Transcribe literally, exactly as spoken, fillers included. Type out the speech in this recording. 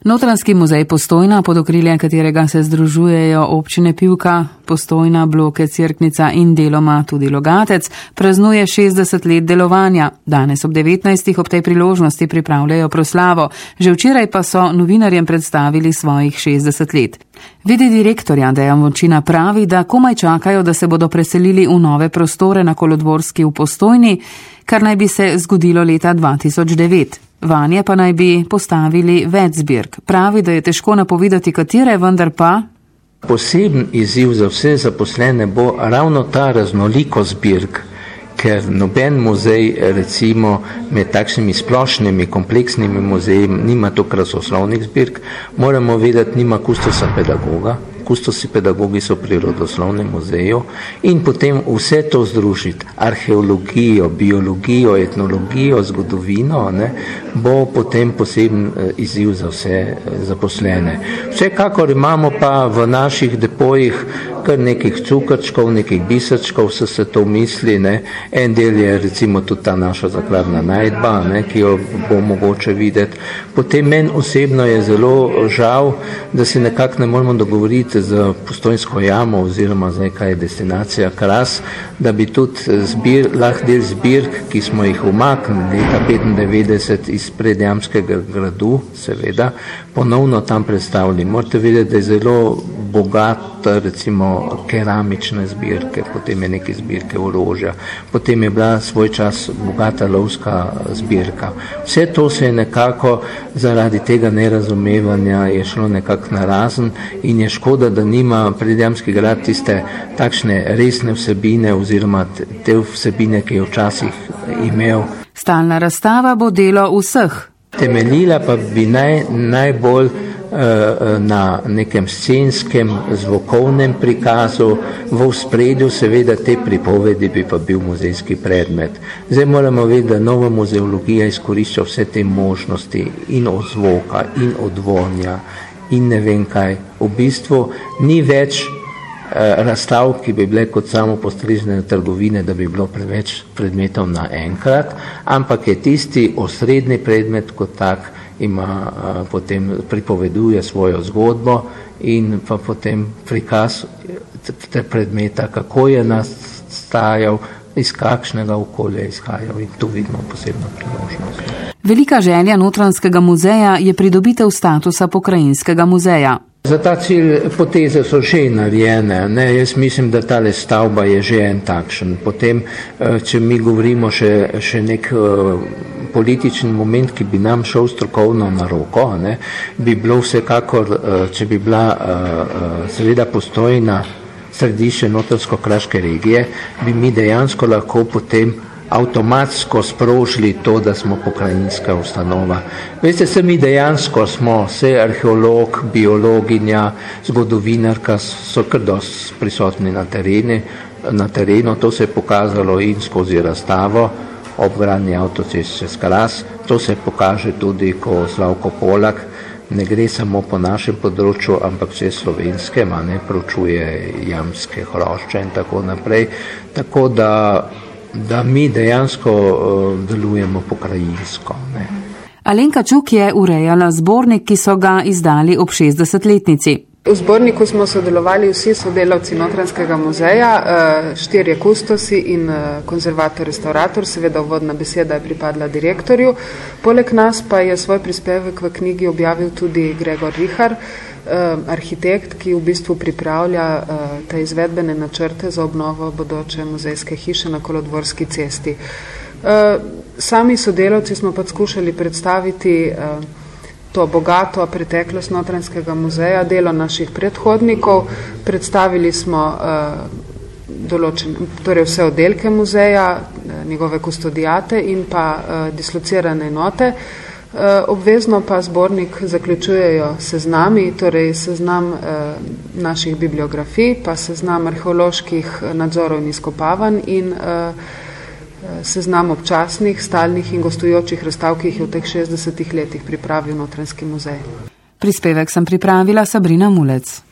Notranjski muzej Postojna, pod okriljem katerega se združujejo občine Pivka, Postojna, Bloke, Cerknica in deloma tudi Logatec, praznuje šestdeset let delovanja. Danes ob devetnajstih ob tej priložnosti pripravljajo proslavo. Že včeraj pa so novinarjem predstavili svojih šestdeset let. Vidi direktorja Dejan Vončina pravi, da komaj čakajo, da se bodo preselili v nove prostore na Kolodvorski v Postojni, kar naj bi se zgodilo leta dva tisoč devet. Vanje pa naj bi postavili več zbirk. Pravi, da je težko napovedati katere, vendar pa poseben izziv za vse zaposlene bo ravno ta raznoliko zbirk, ker noben muzej, recimo med takšnimi splošnimi, kompleksnimi muzeji, nima to krasoslovnih zbirk, moramo vedeti, nima kustosa pedagoga. Kustosi pedagogi so v prirodoslovnem muzeju in potem vse to združiti, arheologijo, biologijo, etnologijo, zgodovino, ne, bo potem poseben izziv za vse zaposlene. Vsekakor imamo pa v naših depojih kar nekih cukrčkov, nekih biserčkov, so se to misli, ne. En del je recimo tudi ta naša zakladna najdba, ne, ki jo bo mogoče videti. Potem meni osebno je zelo žal, da se nekako ne moramo dogovoriti z Postojnsko jamo oziroma zdaj kaj je destinacija Kras, da bi tudi zbir, lahko del zbirk, ki smo jih umaknili leta petindevetdeset iz predjamskega gradu, seveda, ponovno tam predstavili. Morate vedeti, da je zelo bogata recimo keramične zbirke, potem je neke zbirke orožja, potem je bila svoj čas bogata lovska zbirka. Vse to se je nekako zaradi tega nerazumevanja je šlo nekako narazen in je škoda, da nima predjamski grad tiste takšne resne vsebine oziroma te vsebine, ki je včasih imel. Stalna razstava bo delo vseh. Temeljila pa bi naj, najbolj na nekem scenskem, zvokovnem prikazu, v ospredju seveda te pripovedi bi pa bil muzejski predmet. Zdaj moramo vedeti, da nova muzeologija izkorišča vse te možnosti in od zvoka, in od vonja, in ne vem kaj. V bistvu ni več razstav, ki bi bile kot samo postrežne trgovine, da bi bilo preveč predmetov naenkrat, ampak je tisti osrednji predmet kot tak, ima potem pripoveduje svojo zgodbo in pa potem prikaz te predmeta, kako je nastajal, iz kakšnega okolja izhajal in tu vidimo posebno priložnost. Velika želja Notranjskega muzeja je pridobitev statusa pokrajinskega muzeja. Za ta cilj poteze so že narejene, ne, jaz mislim, da tale stavba je že en takšen. Potem, če mi govorimo še, še nek politični moment, ki bi nam šel strokovno na roko, ne, bi bilo vsekakor, če bi bila seveda Postojna središče Notranjsko-kraške regije, bi mi dejansko lahko potem avtomatsko sprožili to, da smo pokrajinska ustanova. Veste, se mi dejansko smo, vse arheolog, biologinja, zgodovinarka so kar dosti prisotni na terenu, na terenu, to se je pokazalo in skozi razstavo ob gradnji avtocest čez Kras, to se pokaže tudi, ko Slavko Polak ne gre samo po našem področju, ampak vse slovenskem, a ne proučuje jamske hrošče in tako naprej, tako da da mi dejansko uh, delujemo pokrajinsko. Ne. Alenka Čuk je urejala zbornik, ki so ga izdali ob šestdesetletnici. V zborniku smo sodelovali vsi sodelavci Notranjskega muzeja, štirje kustosi in konzervator, restaurator, seveda uvodna beseda je pripadla direktorju. Poleg nas pa je svoj prispevek v knjigi objavil tudi Gregor Rihar, arhitekt, ki v bistvu pripravlja te izvedbene načrte za obnovo bodoče muzejske hiše na Kolodvorski cesti. Sami sodelavci smo pa skušali predstaviti to bogato preteklost Notranjskega muzeja, delo naših predhodnikov, predstavili smo določen, torej vse oddelke muzeja, njegove kustodijate in pa dislocirane enote. Obvezno pa zbornik zaključujejo seznami, torej seznam naših bibliografij, pa seznam arheoloških nadzorov in izkopavanj in seznam občasnih, stalnih in gostujočih razstav, ki jih je v teh šestdesetih letih pripravil Notranjski muzej. Prispevek sem pripravila Sabrina Mulec.